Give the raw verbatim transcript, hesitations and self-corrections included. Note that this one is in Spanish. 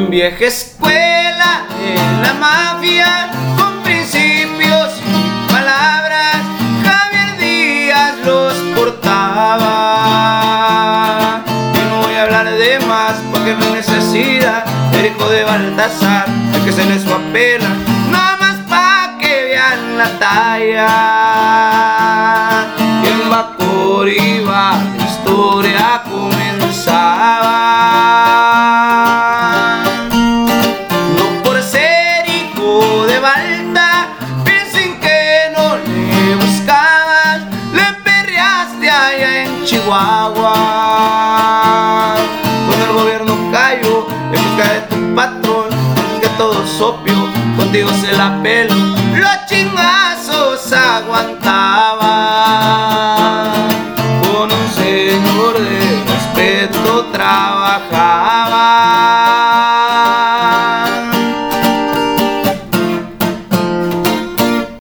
vieja escuela de la mafia, con principios y palabras, Javier Díaz los portaba. Y no voy a hablar de más porque no hay necesidad. El hijo de Baltasar, el que se les apela, nada más pa' que vean la talla. Y en Bacoriba la historia comenzaba. No por ser hijo de Balta piensen que no le buscabas, le perreaste allá en Chihuahua. Cuando el gobierno cayó en busca de tu patrón, es que todo es opio, contigo se la pelo, los chingazos aguantaba. Con un señor de respeto trabajaba.